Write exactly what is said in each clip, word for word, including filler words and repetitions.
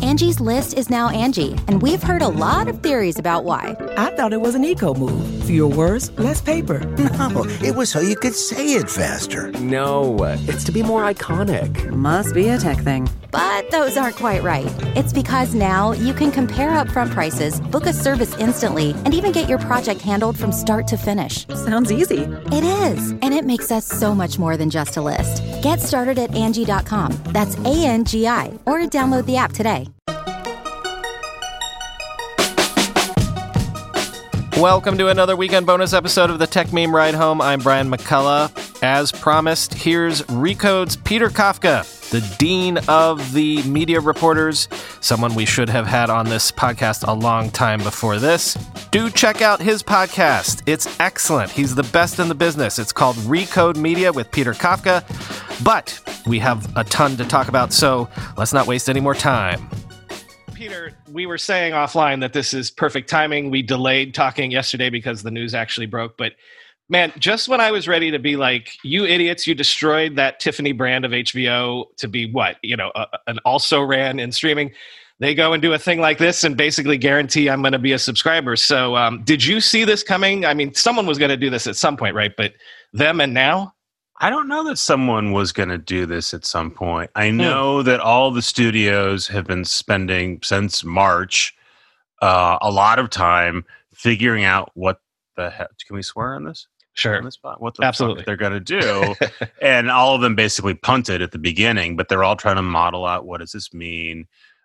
Angie's List is now Angie, and we've heard a lot of theories about why. I thought it was an eco move. Fewer words, less paper. No, it was so you could say it faster. No, it's to be more iconic. Must be a tech thing. But those aren't quite right. It's because now you can compare upfront prices, book a service instantly, and even get your project handled from start to finish. Sounds easy. It is, and it makes us so much more than just a list. Get started at Angie dot com. That's A N G I, or download the app today. Welcome to another weekend bonus episode of the Tech Meme Ride Home. I'm Brian McCullough. As promised, here's Recode's Peter Kafka, the dean of the media reporters, someone we should have had on this podcast a long time before this. Do check out his podcast. It's excellent. He's the best in the business. It's called Recode Media with Peter Kafka. But we have a ton to talk about, so let's not waste any more time. Peter, we were saying offline that this is perfect timing. We delayed talking yesterday because the news actually broke. But man, just when I was ready to be like, you idiots, you destroyed that Tiffany brand of H B O to be what? You know, a, an also ran in streaming. They go and do a thing like this and basically guarantee I'm going to be a subscriber. So um, did you see this coming? I mean, someone was going to do this at some point, right? But them and now? I don't know that someone was going to do this at some point. I know mm. that all the studios have been spending since March uh, a lot of time figuring out what the heck. Can we swear on this? Sure. On this spot? What the Absolutely. fuck they're going to do? And all of them basically punted at the beginning, but they're all trying to model out what does this mean.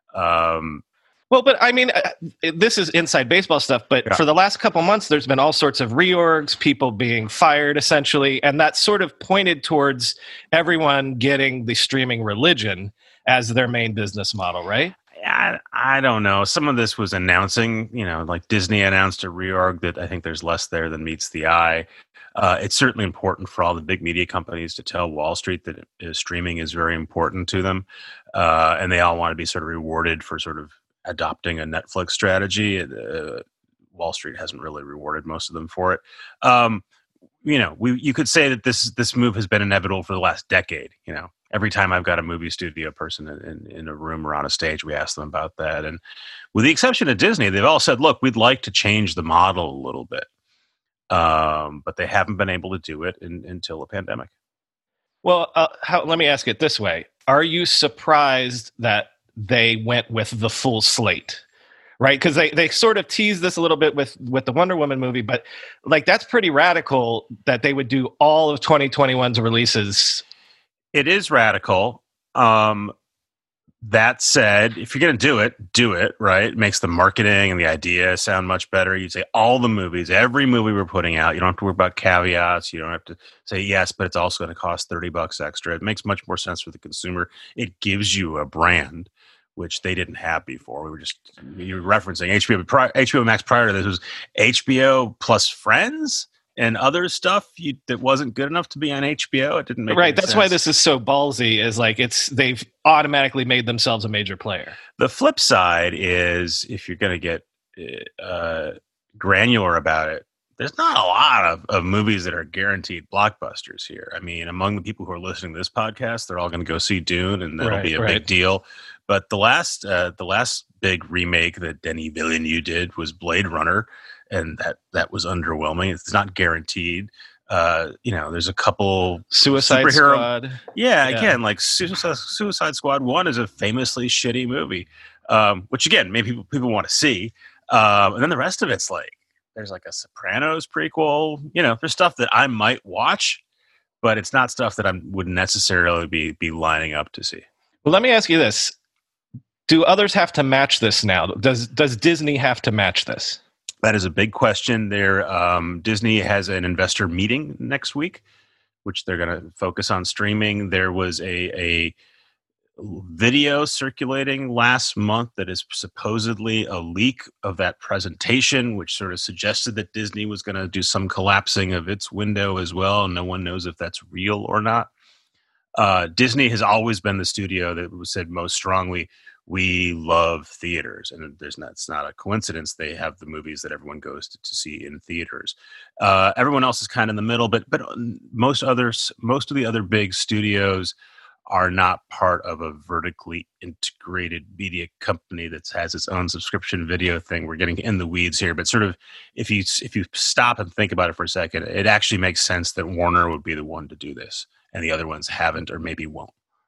Um, Well, but I mean, uh, this is inside baseball stuff, but yeah. For the last couple months, there's been all sorts of reorgs, people being fired essentially, and that sort of pointed towards everyone getting the streaming religion as their main business model, right? I, I don't know. Some of this was announcing, you know, like Disney announced a reorg that I think there's less there than meets the eye. Uh, it's certainly important for all the big media companies to tell Wall Street that uh, streaming is very important to them, uh, and they all want to be sort of rewarded for sort of adopting a Netflix strategy. Uh, Wall Street hasn't really rewarded most of them for it. Um, you know, we you could say that this this move has been inevitable for the last decade. You know, every time I've got a movie studio person in, in, in a room or on a stage, we ask them about that. And with the exception of Disney, they've all said, look, we'd like to change the model a little bit. Um, but they haven't been able to do it in, until the pandemic. Well, uh, how, let me ask it this way. Are you surprised that they went with the full slate, right? Because they, they sort of teased this a little bit with, with the Wonder Woman movie, but like that's pretty radical that they would do all of twenty twenty-one's releases. It is radical. Um, that said, if you're going to do it, do it, right? It makes the marketing and the idea sound much better. You say all the movies, every movie we're putting out, you don't have to worry about caveats. You don't have to say yes, but it's also going to cost thirty bucks extra. It makes much more sense for the consumer. It gives you a brand, which they didn't have before. We were just, you were referencing H B O, pri- H B O Max prior to this was H B O plus Friends and other stuff you, that wasn't good enough to be on H B O. It didn't make right. That's sense. Why this is so ballsy. Is like it's they've automatically made themselves a major player. The flip side is if you're going to get uh, granular about it, there's not a lot of, of movies that are guaranteed blockbusters here. I mean, among the people who are listening to this podcast, they're all going to go see Dune, and that'll right, be a right. big deal. But the last, uh, the last big remake that Denis Villeneuve did was Blade Runner, and that that was underwhelming. It's not guaranteed. Uh, you know, there's a couple Suicide superhero, Squad. Yeah, yeah, again, like Suicide, Suicide Squad One is a famously shitty movie, um, which again, maybe people people want to see, um, and then the rest of it's like there's like a Sopranos prequel. You know, there's stuff that I might watch, but it's not stuff that I wouldn't necessarily be be lining up to see. Well, let me ask you this: do others have to match this now? Does Does Disney have to match this? That is a big question. There, um, Disney has an investor meeting next week, which they're going to focus on streaming. There was a, a video circulating last month that is supposedly a leak of that presentation, which sort of suggested that Disney was going to do some collapsing of its window as well. No one knows if that's real or not. Uh, Disney has always been the studio that said most strongly, we love theaters, and there's not, it's not a coincidence. They have the movies that everyone goes to, to see in theaters. Uh, everyone else is kind of in the middle, but but most others, most of the other big studios are not part of a vertically integrated media company that has its own subscription video thing. We're getting in the weeds here, but sort of if you if you stop and think about it for a second, it actually makes sense that Warner would be the one to do this, and the other ones haven't or maybe won't.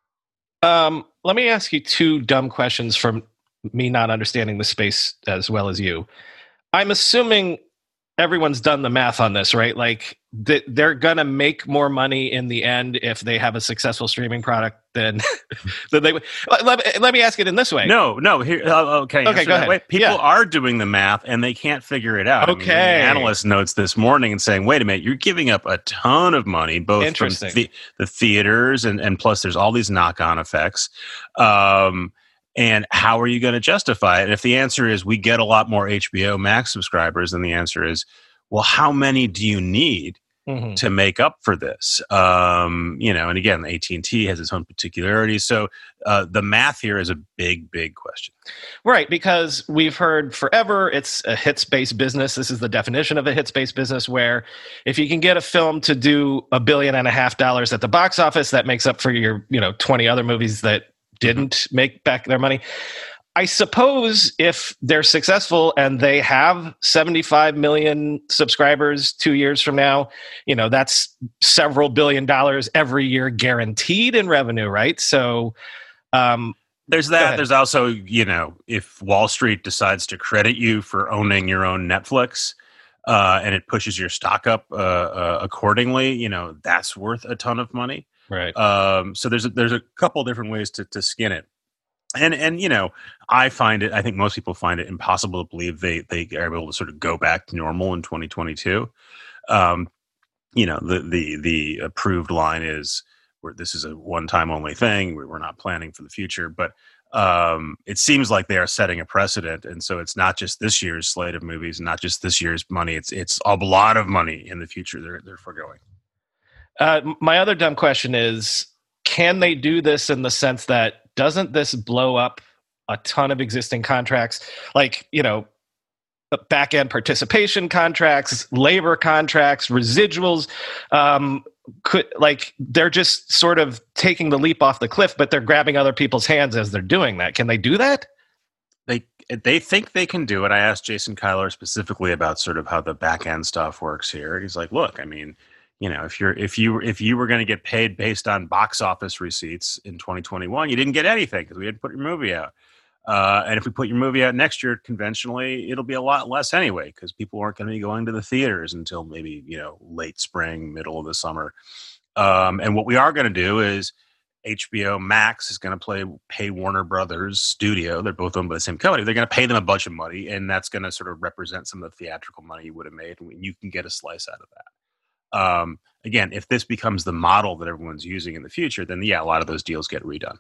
Um, let me ask you two dumb questions from me not understanding the space as well as you. I'm assuming everyone's done the math on this, right? Like th- they're going to make more money in the end if they have a successful streaming product than, than they would. Let, let, let me ask it in this way. No, no. Here, uh, okay. Okay, go ahead. Way. People yeah. are doing the math and they can't figure it out. Okay. I mean, the analyst notes this morning and saying, wait a minute, you're giving up a ton of money, both from the, the theaters and, and plus there's all these knock-on effects. Um, And how are you going to justify it? And if the answer is we get a lot more H B O Max subscribers, then the answer is, well, how many do you need mm-hmm. to make up for this? Um, you know, and again, A T and T has its own particularities. So uh, the math here is a big, big question. Right, because we've heard forever it's a hits-based business. This is the definition of a hits-based business, where if you can get a film to do a billion and a half dollars at the box office, that makes up for your, you know, twenty other movies that didn't make back their money. I suppose if they're successful and they have seventy-five million subscribers two years from now, you know, that's several billion dollars every year guaranteed in revenue, right? So um, there's that. There's also, you know, if Wall Street decides to credit you for owning your own Netflix uh, and it pushes your stock up uh, uh, accordingly, you know, that's worth a ton of money. Right. Um, so there's a, there's a couple different ways to, to skin it. And, and, you know, I find it, I think most people find it impossible to believe they, they are able to sort of go back to normal in twenty twenty-two. Um, you know, the, the, the approved line is where this is a one time only thing. We're not planning for the future, but um, it seems like they are setting a precedent. And so it's not just this year's slate of movies, not just this year's money. It's, it's a lot of money in the future they're, they're foregoing. Uh, my other dumb question is, can they do this in the sense that doesn't this blow up a ton of existing contracts? Like, you know, back-end participation contracts, labor contracts, residuals. Um, could like they're just sort of taking the leap off the cliff, but they're grabbing other people's hands as they're doing that. Can they do that? They they think they can do it. I asked Jason Kyler specifically about sort of how the back-end stuff works here. He's like, look, I mean, you know, if you're if you if you were going to get paid based on box office receipts in twenty twenty-one, you didn't get anything because we didn't put your movie out. Uh, and if we put your movie out next year, conventionally, it'll be a lot less anyway because people aren't going to be going to the theaters until maybe, you know, late spring, middle of the summer. Um, and what we are going to do is H B O Max is going to play pay Warner Brothers Studio. They're both owned by the same company. They're going to pay them a bunch of money, and that's going to sort of represent some of the theatrical money you would have made, and you can get a slice out of that. Um, again, if this becomes the model that everyone's using in the future, then yeah, a lot of those deals get redone.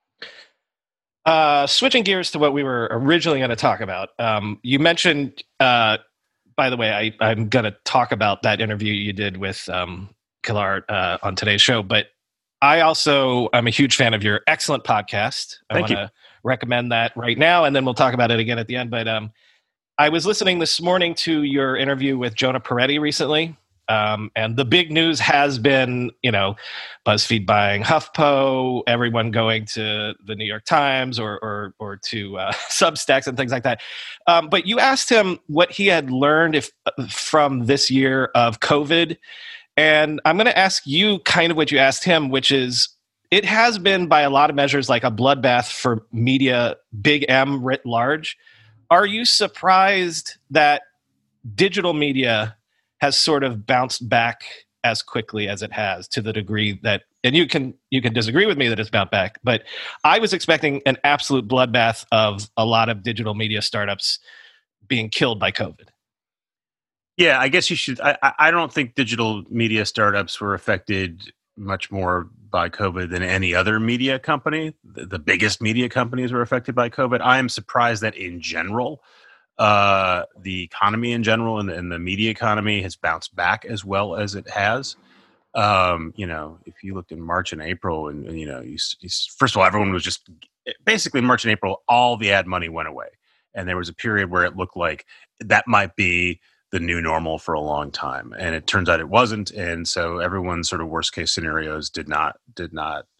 Uh, switching gears to what we were originally going to talk about. Um, you mentioned, uh, by the way, I, I'm going to talk about that interview you did with um, Kilar uh, on today's show, but I also am a huge fan of your excellent podcast. I want to recommend that right now, and then we'll talk about it again at the end. But um, I was listening this morning to your interview with Jonah Peretti recently. Um, and the big news has been, you know, BuzzFeed buying HuffPo, everyone going to the New York Times or or, or to uh, Substacks and things like that. Um, but you asked him what he had learned if from this year of COVID. And I'm going to ask you kind of what you asked him, which is, it has been by a lot of measures like a bloodbath for media, big M writ large. Are you surprised that digital media has sort of bounced back as quickly as it has, to the degree that, and you can you can disagree with me that it's bounced back, but I was expecting an absolute bloodbath of a lot of digital media startups being killed by COVID. Yeah, I guess you should. I, I don't think digital media startups were affected much more by COVID than any other media company. The, the biggest media companies were affected by COVID. I am surprised that in general, uh, the economy in general and the, and the media economy has bounced back as well as it has. Um, you know, if you looked in March and April, and, and you know, you, you, first of all, everyone was just basically in March and April, all the ad money went away, and there was a period where it looked like that might be the new normal for a long time, and it turns out it wasn't. And so everyone's sort of worst case scenarios did not did not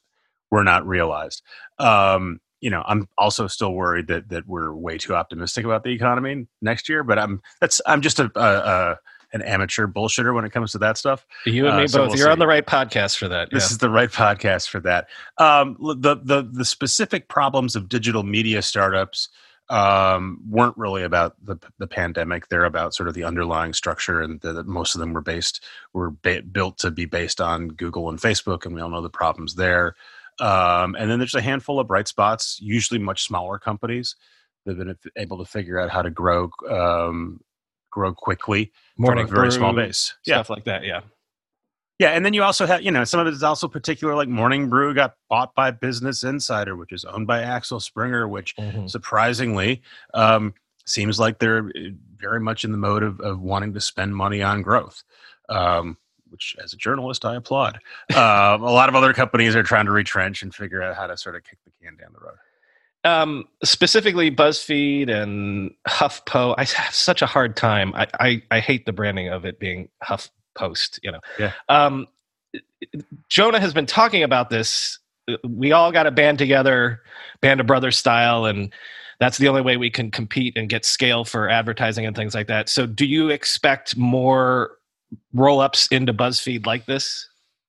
were not realized. Um, you know, I'm also still worried that that we're way too optimistic about the economy next year. But I'm that's I'm just a, a, a an amateur bullshitter when it comes to that stuff. You and me uh, so both. we'll You're see. on the right podcast for that. This yeah. is the right podcast for that. Um, the the the specific problems of digital media startups um, weren't really about the the pandemic. They're about sort of the underlying structure, and the, most of them were based were ba- built to be based on Google and Facebook, and we all know the problems there. Um, and then there's a handful of bright spots, usually much smaller companies that have been able to figure out how to grow um, grow quickly Morning from a very Brew, small base. Stuff like that, yeah. Yeah, and then you also have, you know, some of it is also particular, like Morning Brew got bought by Business Insider, which is owned by Axel Springer, which Mhm. surprisingly um, seems like they're very much in the mode of, of wanting to spend money on growth, um, which as a journalist, I applaud. Uh, a lot of other companies are trying to retrench and figure out how to sort of kick the can down the road. Um, specifically BuzzFeed and HuffPo, I have such a hard time. I, I, I hate the branding of it being HuffPost, you know. Yeah. Um, Jonah has been talking about this. We all got to band together, band of brothers style, and that's the only way we can compete and get scale for advertising and things like that. So do you expect more roll-ups into BuzzFeed like this?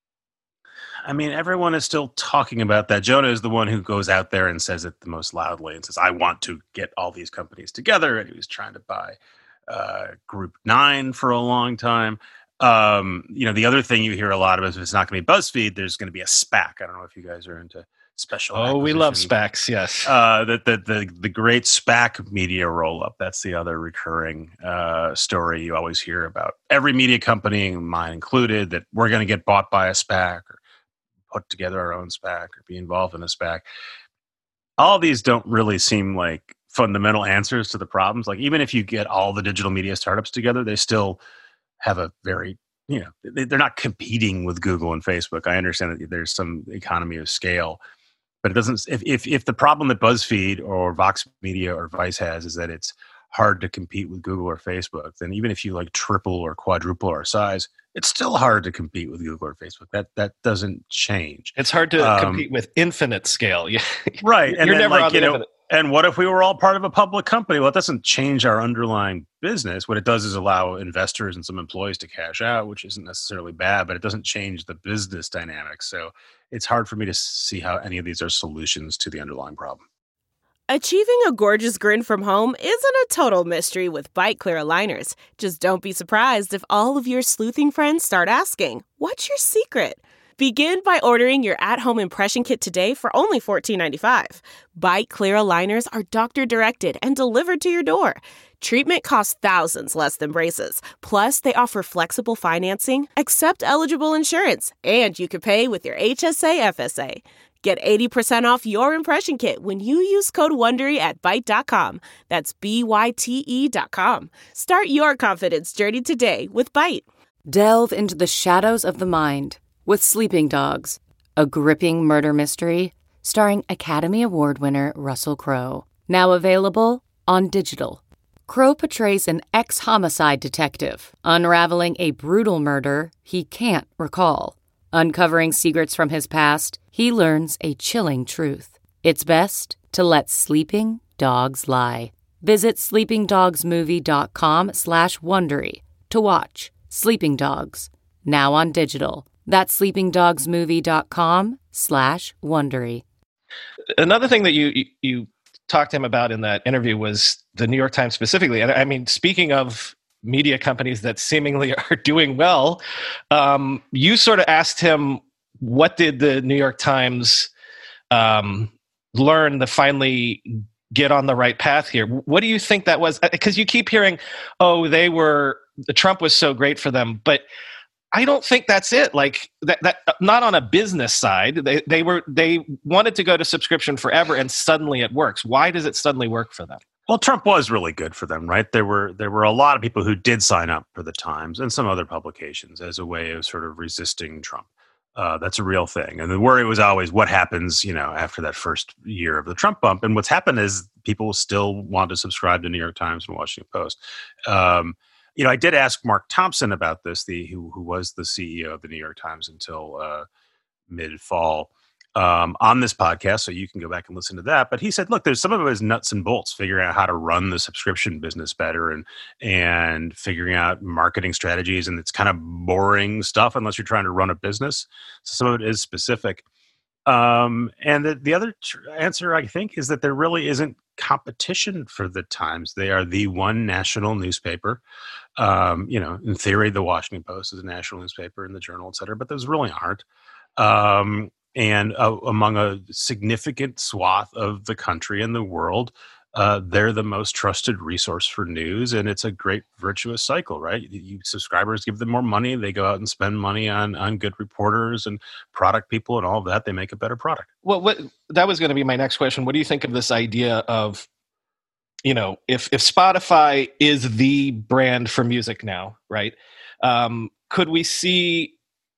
I mean, everyone is still talking about that. Jonah is the one who goes out there and says it the most loudly and says, I want to get all these companies together. And he was trying to buy uh, Group Nine for a long time. Um, you know, the other thing you hear a lot of is if it's not going to be BuzzFeed, there's going to be a SPAC. I don't know if you guys are into special Oh, we love acquisition. SPACs, yes. Uh, the, the, the, the great SPAC media roll-up. That's the other recurring uh, story you always hear about. Every media company, mine included, that we're going to get bought by a SPAC or put together our own SPAC or be involved in a SPAC. All of these don't really seem like fundamental answers to the problems. Like even if you get all the digital media startups together, they still have a very, you know, they, they're not competing with Google and Facebook. I understand that there's some economy of scale, but it doesn't, if, if, if the problem that BuzzFeed or Vox Media or Vice has is that it's hard to compete with Google or Facebook, then even if you like triple or quadruple our size, it's still hard to compete with Google or Facebook. That that doesn't change. It's hard to Um, compete with infinite scale. Yeah. Right. You're And then, never like, on the you know, infinite. and what if we were all part of a public company? Well, it doesn't change our underlying business. What it does is allow investors and some employees to cash out, which isn't necessarily bad, but it doesn't change the business dynamics. So it's hard for me to see how any of these are solutions to the underlying problem. Achieving a gorgeous grin from home isn't a total mystery with Byte Clear aligners. Just don't be surprised if all of your sleuthing friends start asking, what's your secret? Begin by ordering your at-home impression kit today for only fourteen ninety-five. Byte Clear aligners are doctor-directed and delivered to your door. Treatment costs thousands less than braces. Plus, they offer flexible financing, accept eligible insurance, and you can pay with your H S A F S A. Get eighty percent off your impression kit when you use code WONDERY at byte dot com. That's B Y T E dot com. Start your confidence journey today with Byte. Delve into the shadows of the mind with Sleeping Dogs, a gripping murder mystery starring Academy Award winner Russell Crowe. Now available on digital. Crowe portrays an ex-homicide detective unraveling a brutal murder he can't recall. Uncovering secrets from his past, he learns a chilling truth. It's best to let sleeping dogs lie. Visit sleepingdogsmovie.com slash Wondery to watch Sleeping Dogs, now on digital. That's sleepingdogsmovie.com slash Wondery. Another thing that you, you you talked to him about in that interview was the New York Times specifically. And I mean, speaking of media companies that seemingly are doing well, um, you sort of asked him, what did the New York Times um, learn to finally get on the right path here? What do you think that was? Because you keep hearing, oh, they were, Trump was so great for them, but I don't think that's it. Like that, that not on a business side. They they were they wanted to go to subscription forever, and suddenly it works. Why does it suddenly work for them? Well, Trump was really good for them, right? There were there were a lot of people who did sign up for the Times and some other publications as a way of sort of resisting Trump. Uh, that's a real thing. And the worry was always what happens, you know, after that first year of the Trump bump. And what's happened is people still want to subscribe to New York Times and Washington Post. Um, you know, I did ask Mark Thompson about this, the who who was the C E O of the New York Times until uh, mid-fall. um, on this podcast, so you can go back and listen to that. But he said, look, there's some of it is nuts and bolts, figuring out how to run the subscription business better and and figuring out marketing strategies. And it's kind of boring stuff unless you're trying to run a business. So some of it is specific. Um, and the, the other tr- answer, I think, is that there really isn't competition for the Times. They are the one national newspaper. Um, you know, in theory, the Washington Post is a national newspaper, and the Journal, et cetera, but those really aren't. Um, and uh, among a significant swath of the country and the world, uh, they're the most trusted resource for news, and it's a great virtuous cycle, right? You, subscribers give them more money, they go out and spend money on on good reporters and product people and all of that. They make a better product. Well, what that was going to be my next question. What do you think of this idea of, you know, if if Spotify is the brand for music now, right? Um, could we see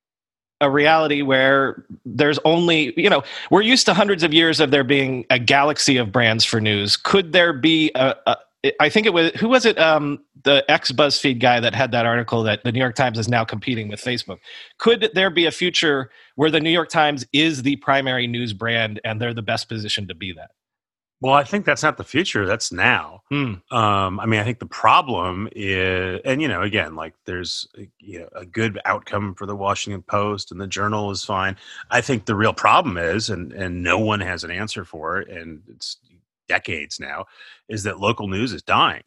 a reality where there's only, you know, we're used to hundreds of years of there being a galaxy of brands for news. Could there be a, a I think it was, who was it? Um, the ex-BuzzFeed guy that had that article that the New York Times is now competing with Facebook. Could there be a future where the New York Times is the primary news brand and they're the best positioned to be that? Well, I think that's not the future. That's now. Hmm. Um, I mean, I think the problem is, and, you know, again, like there's you know, a good outcome for the Washington Post and the Journal is fine. I think the real problem is, and, and no one has an answer for it, and it's decades now, is that local news is dying.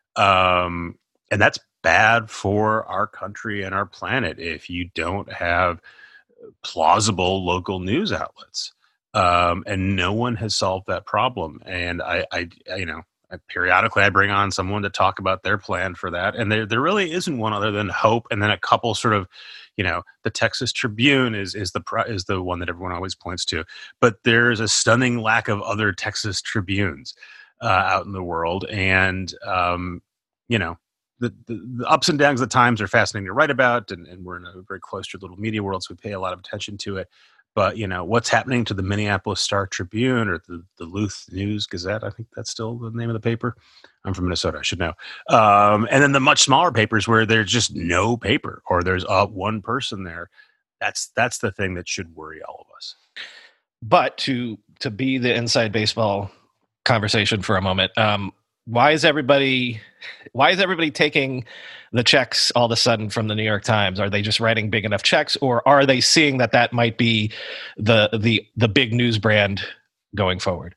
Um, and that's bad for our country and our planet if you don't have plausible local news outlets. Um, and no one has solved that problem. And I, I, you know, I, periodically I bring on someone to talk about their plan for that. And there, there really isn't one other than Hope. And then a couple sort of, you know, the Texas Tribune is, is the, is the one that everyone always points to, but there's a stunning lack of other Texas Tribunes, uh, out in the world. And, um, you know, the, the, the ups and downs of the Times are fascinating to write about. And, and we're in a very close to little media world, so we pay a lot of attention to it. But, you know, what's happening to the Minneapolis Star Tribune or the, the Luth News Gazette? I think that's still the name of the paper. I'm from Minnesota. I should know. Um, and then the much smaller papers where there's just no paper or there's uh, one person there. That's that's the thing that should worry all of us. But to to be the inside baseball conversation for a moment, um, why is everybody why is everybody taking the checks all of a sudden from the New York Times? Are they just writing big enough checks, or are they seeing that that might be the the the big news brand going forward?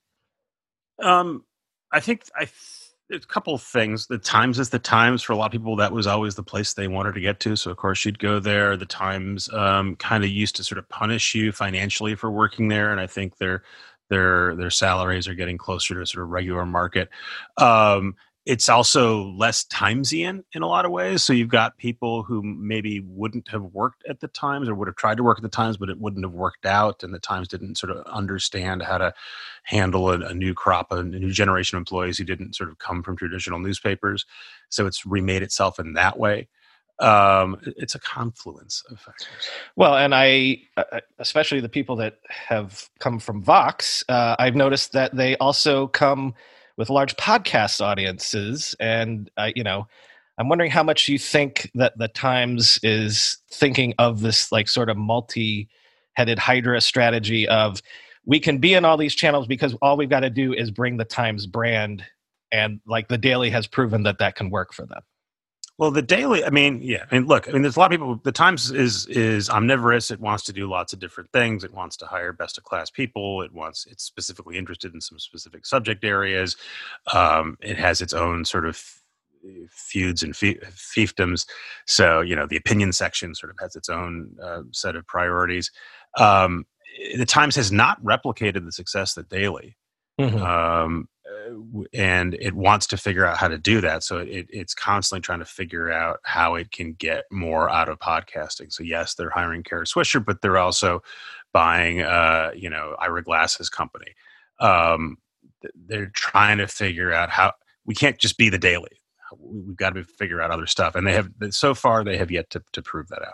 Um, I think I th- a couple of things. The Times is the Times for a lot of people. That was always the place they wanted to get to. So of course you'd go there. The Times um, kind of used to sort of punish you financially for working there, and I think they're Their their salaries are getting closer to sort of regular market. Um, it's also less Timesian in a lot of ways. So you've got people who maybe wouldn't have worked at the Times or would have tried to work at the Times, but it wouldn't have worked out. And the Times didn't sort of understand how to handle a, a new crop, a, a new generation of employees who didn't sort of come from traditional newspapers. So it's remade itself in that way. Um, it's a confluence of factors. Well, and I, especially the people that have come from Vox, uh, I've noticed that they also come with large podcast audiences. And, uh, you know, I'm wondering how much you think that the Times is thinking of this like sort of multi-headed Hydra strategy of we can be in all these channels because all we've got to do is bring the Times brand. And like the Daily has proven that that can work for them. Well, the Daily, I mean, yeah, I mean, look, I mean, there's a lot of people, the Times is is omnivorous. It wants to do lots of different things. It wants to hire best of class people. It wants, it's specifically interested in some specific subject areas. Um, it has its own sort of feuds and fie- fiefdoms. So, you know, the opinion section sort of has its own uh, set of priorities. Um, the Times has not replicated the success of the Daily. Mm-hmm. Um, and it wants to figure out how to do that. So it, it's constantly trying to figure out how it can get more out of podcasting. So yes, they're hiring Kara Swisher, but they're also buying, uh, you know, Ira Glass's company. Um, they're trying to figure out how we can't just be the Daily. We've got to figure out other stuff. And they have, so far, they have yet to, to prove that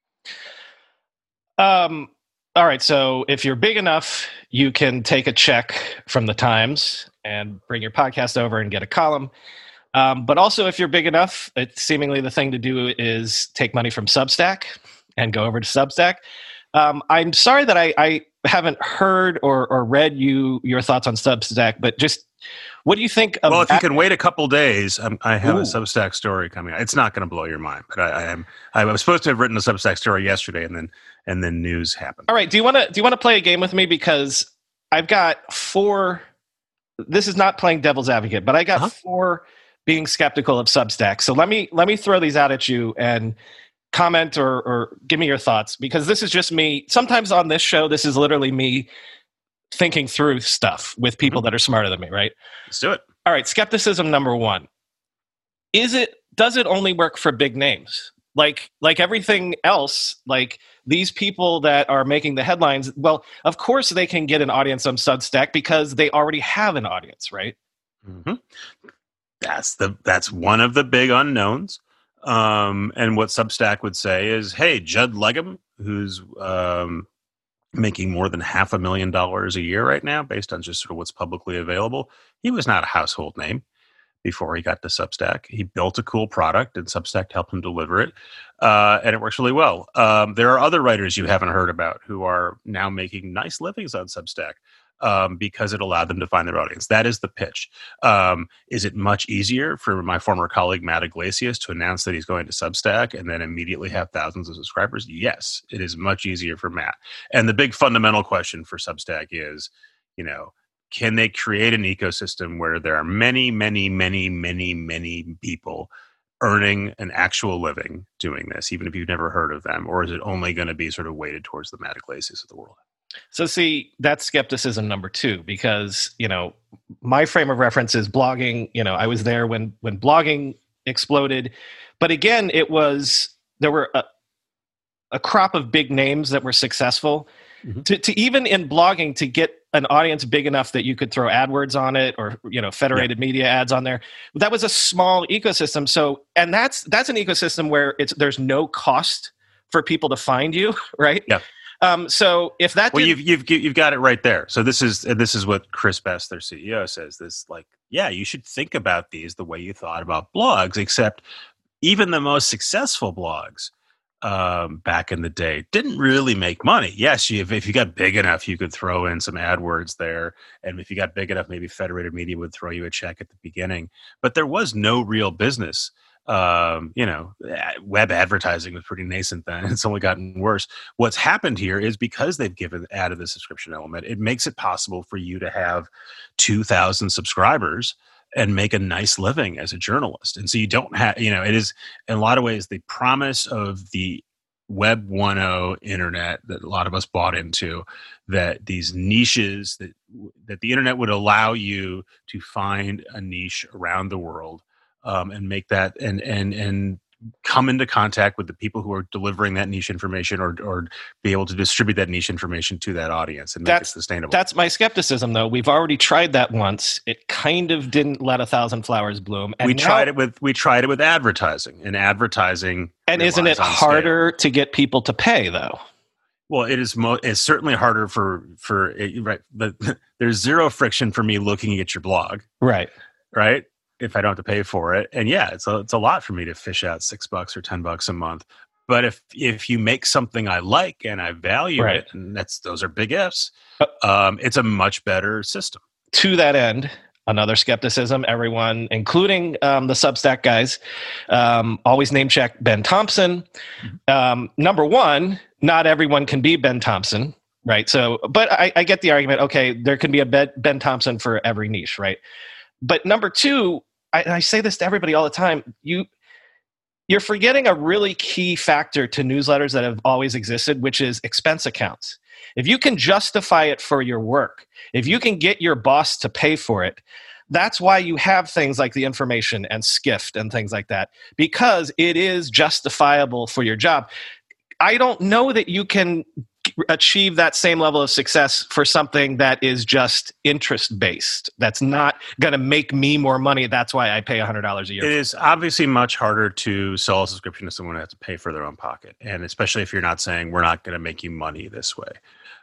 out. Um, All right, so if you're big enough, you can take a check from the Times and bring your podcast over and get a column. Um, but also, if you're big enough, it's seemingly the thing to do is take money from Substack and go over to Substack. Um, I'm sorry that I, I haven't heard or, or read you your thoughts on Substack, but just what do you think of Well, if that? you can wait a couple days, um, I have Ooh. a Substack story coming out. It's not going to blow your mind, but I, I am. I was supposed to have written a Substack story yesterday, and then and then news happened. All right. Do you want to do you want to play a game with me? Because I've got four. This is not playing devil's advocate, but I got Uh-huh. four being skeptical of Substack. So let me let me throw these out at you and comment or or give me your thoughts, because this is just me. Sometimes on this show, this is literally me thinking through stuff with people Mm-hmm. that are smarter than me, right? Let's do it. All right, skepticism number one. Is it does it only work for big names? Like like everything else, like these people that are making the headlines, well, of course they can get an audience on Substack because they already have an audience, right? Mm-hmm. That's the that's one of the big unknowns. Um, and what Substack would say is, hey, Judd Legum, who's um, making more than half a million dollars a year right now, based on just sort of what's publicly available, he was not a household name before he got to Substack. He built a cool product, and Substack helped him deliver it, uh, and it works really well. Um, there are other writers you haven't heard about who are now making nice livings on Substack um, because it allowed them to find their audience. That is the pitch. Um, is it much easier for my former colleague Matt Iglesias to announce that he's going to Substack and then immediately have thousands of subscribers? Yes, it is much easier for Matt. And the big fundamental question for Substack is, you know, can they create an ecosystem where there are many, many, many, many, many people earning an actual living doing this, even if you've never heard of them? Or is it only going to be sort of weighted towards the Matt Iglesias of the world? So see, that's skepticism number two, because, you know, my frame of reference is blogging. You know, I was there when when blogging exploded. But again, it was, there were a, a crop of big names that were successful. Mm-hmm. To, to even in blogging, to get an audience big enough that you could throw AdWords on it, or, you know, federated yeah. media ads on there, that was a small ecosystem. So, and that's that's an ecosystem where it's there's no cost for people to find you, right? Yeah. Um, so if that, well, did, you've you've you've got it right there. So this is this is what Chris Best, their C E O, says. This, like, yeah, you should think about these the way you thought about blogs, except even the most successful blogs um, back in the day didn't really make money. Yes, you, if, if you got big enough, you could throw in some AdWords there, and if you got big enough, maybe Federated Media would throw you a check at the beginning. But there was no real business. Um, you know, web advertising was pretty nascent then. It's only gotten worse. What's happened here is because they've given added the subscription element, it makes it possible for you to have two thousand subscribers and make a nice living as a journalist. And so you don't have, you know, it is in a lot of ways the promise of the Web one point oh internet that a lot of us bought into, that these niches that that the internet would allow you to find a niche around the world. Um, and make that and and and come into contact with the people who are delivering that niche information, or or be able to distribute that niche information to that audience and make that's, it sustainable. That's my skepticism, though. We've already tried that once. It kind of didn't let a thousand flowers bloom. And we now, tried it with we tried it with advertising, and advertising. And isn't it harder scale. to get people to pay, though? Well, it is. Mo- it's certainly harder for for right. But there's zero friction for me looking at your blog. Right. Right. If I don't have to pay for it. And yeah, it's a, it's a lot for me to fish out six bucks or ten bucks a month. But if, if you make something I like and I value right. it, and that's, those are big ifs, um, it's a much better system. To that end, another skepticism, everyone, including um, the Substack guys, um, always name check Ben Thompson. Mm-hmm. Um, number one, not everyone can be Ben Thompson. Right. So, but I, I get the argument. Okay. There can be a Ben, Ben Thompson for every niche. Right. But number two, I, I say this to everybody all the time, you, you're forgetting a really key factor to newsletters that have always existed, which is expense accounts. If you can justify it for your work, if you can get your boss to pay for it, that's why you have things like the Information and Skift and things like that, because it is justifiable for your job. I don't know that you can achieve that same level of success for something that is just interest-based. That's not going to make me more money. That's why I pay one hundred dollars a year. It is obviously much harder to sell a subscription to someone who has to pay for their own pocket. And especially if you're not saying, we're not going to make you money this way.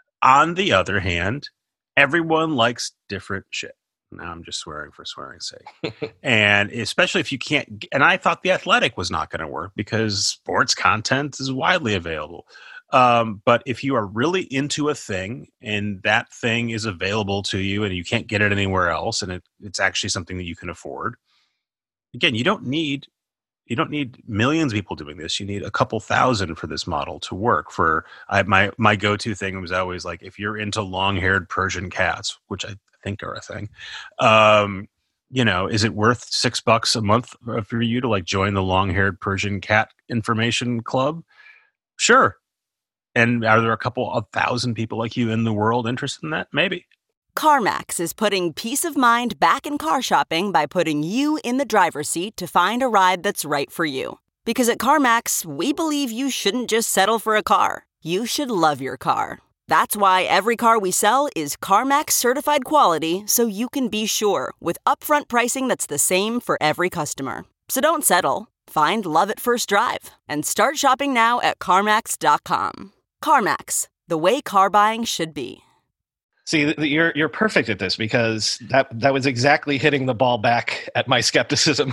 On the other hand, everyone likes different shit. Now I'm just swearing for swearing's sake. And especially if you can't, and I thought The Athletic was not going to work because sports content is widely available. Um, but if you are really into a thing and that thing is available to you and you can't get it anywhere else, and it, it's actually something that you can afford, again, you don't need you don't need millions of people doing this. You need a couple thousand for this model to work. For I, my my go-to thing was always like, if you're into long-haired Persian cats, which I think are a thing, um, you know, is it worth six bucks a month for you to like join the long-haired Persian cat information club? Sure. And are there a couple of thousand people like you in the world interested in that? Maybe. CarMax is putting peace of mind back in car shopping by putting you in the driver's seat to find a ride that's right for you. Because at CarMax, we believe you shouldn't just settle for a car. You should love your car. That's why every car we sell is CarMax certified quality, so you can be sure with upfront pricing that's the same for every customer. So don't settle. Find love at first drive and start shopping now at CarMax dot com. CarMax, the way car buying should be. See, you're you're perfect at this because that that was exactly hitting the ball back at my skepticism.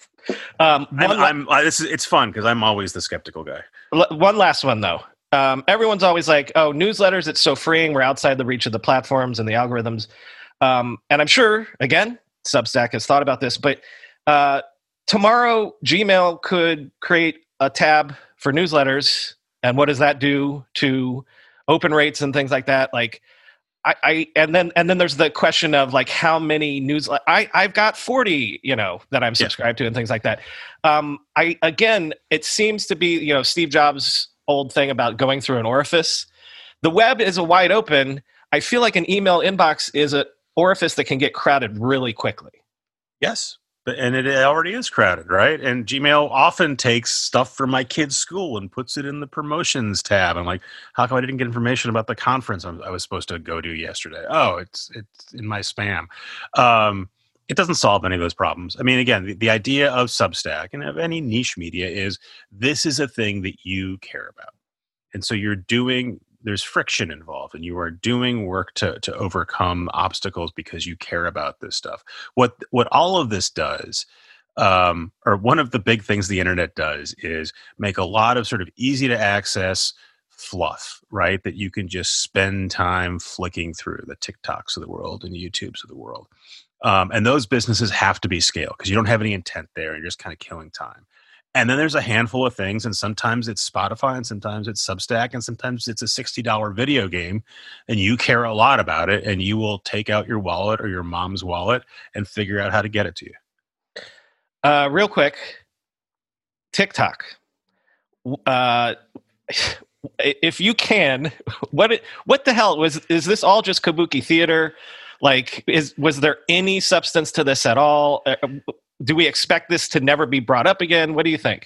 um, I'm, la- I'm, I, this is, it's fun because I'm always the skeptical guy. l- one last one though. Um, everyone's always like, "Oh, newsletters! It's so freeing. We're outside the reach of the platforms and the algorithms." Um, and I'm sure, again, Substack has thought about this, but uh, tomorrow Gmail could create a tab for newsletters, and what does that do to open rates and things like that? Like. I, I and then and then there's the question of like how many newsletters I I've got forty, you know, that I'm subscribed yeah. to and things like that. Um, I again, it seems to be, you know, Steve Jobs' old thing about going through an orifice. The web is a wide open. I feel like an email inbox is an orifice that can get crowded really quickly. Yes. And it already is crowded, right? And Gmail often takes stuff from my kid's school and puts it in the promotions tab. I'm like, how come I didn't get information about the conference I was supposed to go to yesterday? Oh, it's it's in my spam. Um, it doesn't solve any of those problems. I mean, again, the, the idea of Substack and of any niche media is this is a thing that you care about. And so you're doing... there's friction involved and you are doing work to to overcome obstacles because you care about this stuff. What what all of this does, um, or one of the big things the internet does, is make a lot of sort of easy to access fluff, right? That you can just spend time flicking through, the TikToks of the world and YouTubes of the world. Um, and those businesses have to be scaled because you don't have any intent there. You're just kind of killing time. And then there's a handful of things, and sometimes it's Spotify, and sometimes it's Substack, and sometimes it's a sixty dollars video game, and you care a lot about it, and you will take out your wallet or your mom's wallet and figure out how to get it to you. Uh, real quick, TikTok. Uh, if you can, what what the hell was is this all just kabuki theater? Like, is was there any substance to this at all? Uh, Do we expect this to never be brought up again? What do you think?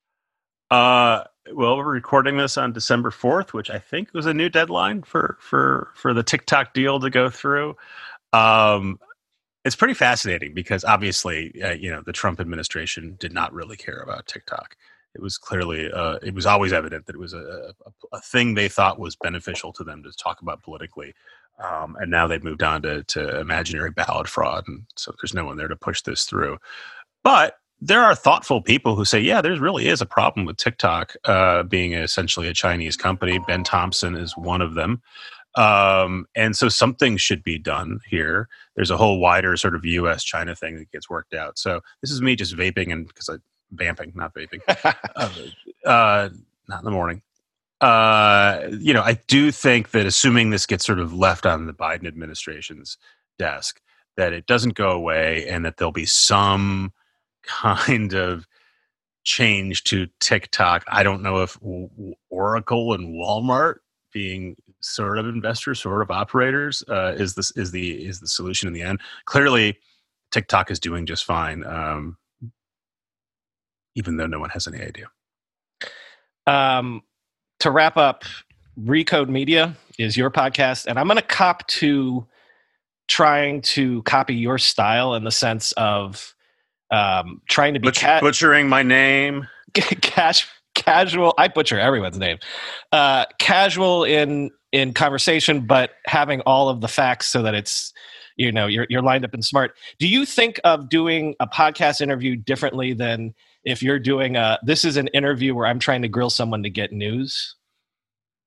Uh, well, we're recording this on December fourth, which I think was a new deadline for for for the TikTok deal to go through. Um, it's pretty fascinating because obviously, uh, you know, the Trump administration did not really care about TikTok. It was clearly, uh, it was always evident that it was a, a, a thing they thought was beneficial to them to talk about politically. Um, and now they've moved on to, to imaginary ballot fraud. And so there's no one there to push this through. But there are thoughtful people who say, yeah, there really is a problem with TikTok uh, being essentially a Chinese company. Ben Thompson is one of them. Um, and so something should be done here. There's a whole wider sort of U S China thing that gets worked out. So this is me just vaping and because I vamping, not vaping, uh, uh, not in the morning. Uh, you know, I do think that assuming this gets sort of left on the Biden administration's desk, that it doesn't go away and that there'll be some kind of change to TikTok. I don't know if Oracle and Walmart being sort of investors, sort of operators, uh, is this is the is the solution in the end. Clearly, TikTok is doing just fine, um, even though no one has any idea. Um. To wrap up, Recode Media is your podcast, and I'm going to cop to trying to copy your style in the sense of um, trying to be Butch- ca- butchering my name, cash, casual. I butcher everyone's name. Uh, casual in in conversation, but having all of the facts so that it's, you know, you're you're lined up and smart. Do you think of doing a podcast interview differently than if you're doing a, this is an interview where I'm trying to grill someone to get news?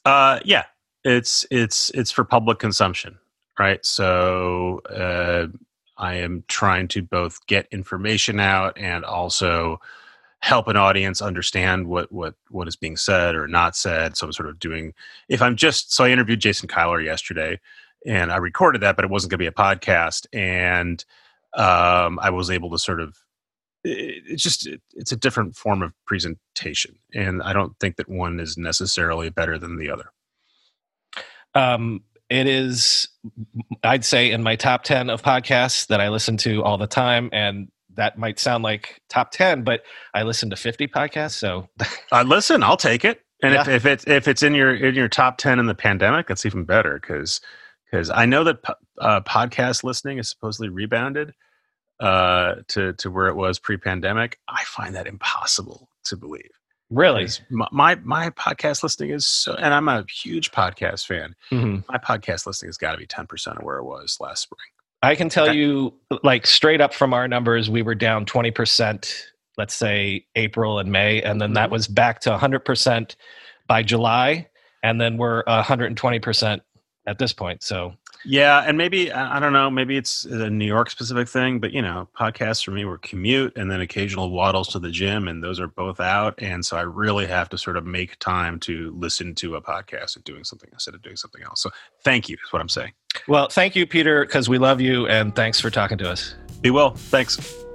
Uh, yeah, it's it's it's for public consumption, right? So uh, I am trying to both get information out and also help an audience understand what what what is being said or not said. So I'm sort of doing, if I'm just, so I interviewed Jason Kyler yesterday, and I recorded that, but it wasn't going to be a podcast, and um, I was able to sort of, it, it's just it, it's a different form of presentation, and I don't think that one is necessarily better than the other. Um, it is, I'd say, in my top ten of podcasts that I listen to all the time, and that might sound like top ten, but I listen to fifty podcasts. So uh, listen, I'll take it. And yeah. if, if it's if it's in your in your top ten in the pandemic, that's even better, because because I know that uh, podcast listening is supposedly rebounded uh, to to where it was pre-pandemic. I find that impossible to believe. Really, my, my my podcast listening is so, and I'm a huge podcast fan. Mm-hmm. My podcast listening has got to be ten percent of where it was last spring. I can tell you, like, straight up from our numbers, we were down twenty percent, let's say April and May, and then that was back to one hundred percent by July, and then we're one hundred twenty percent at this point. So yeah, and maybe, I don't know, maybe it's a New York specific thing, but, you know, podcasts for me were commute and then occasional waddles to the gym, and those are both out, and so I really have to sort of make time to listen to a podcast and doing something instead of doing something else. So thank you is what I'm saying. Well, thank you, Peter, because we love you, and thanks for talking to us. Be well. Thanks.